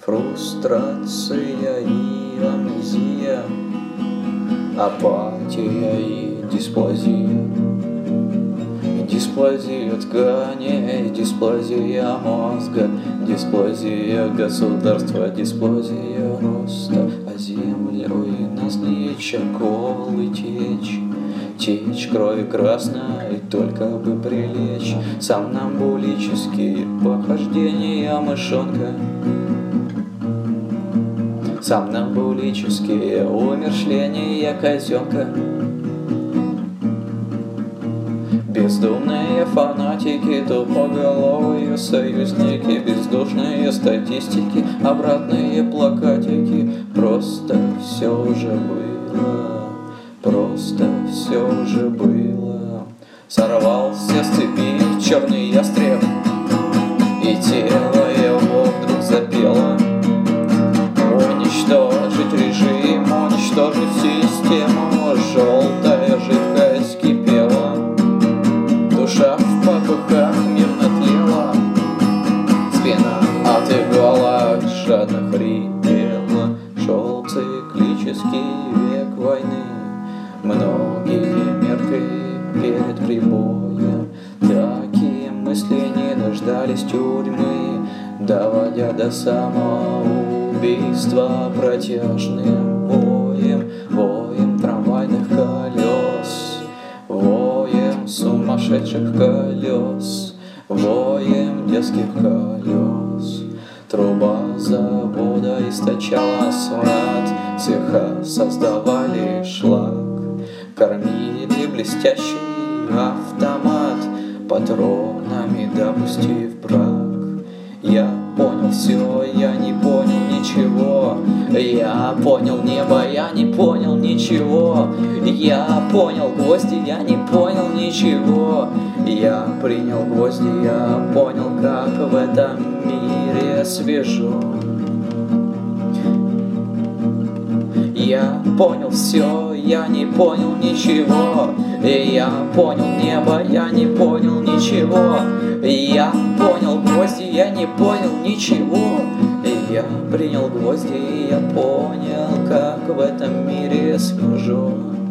Фрустрация и амнезия, апатия и дисплазия. Дисплазия тканей, дисплазия мозга, дисплазия государства, дисплазия роста. А землей нас лечат колы течь, течь крови красной, только бы прилечь. Сомнамбулические похождения мышонка, сомнамбулические умершления котенка. Бездумные фанатики, тупоголовые союзники, бездушные статистики, обратные плакатики. Просто все уже было, просто все уже было. Сорвался с цепи черный ястреб, и тело его вдруг запело. Уничтожить режим, уничтожить систему, желтая жидкость кипела. Душа в попыхах мирно тлела, спина от иголок жадно хрипела. Шел циклический век войны, многие меркли перед прибоем. Такие мысли не дождались тюрьмы, доводя до самоубийства протяжным воем, воем трамвайных колес, воем сумасшедших колес, воем детских колес. Труба завода источала смрад, цеха создавали шлак, кормили блестящий автомат патронами, допустив брак. Я понял все, я не понял ничего. Я понял небо, я не понял ничего. Я понял гвозди, я не понял ничего. Я принял гвозди, я понял, как в этом мире свежо. Я понял все, я не понял ничего. Я понял небо, я не понял ничего. Я понял гвозди, я не понял ничего. Я принял гвозди, я понял, как в этом мире свежо.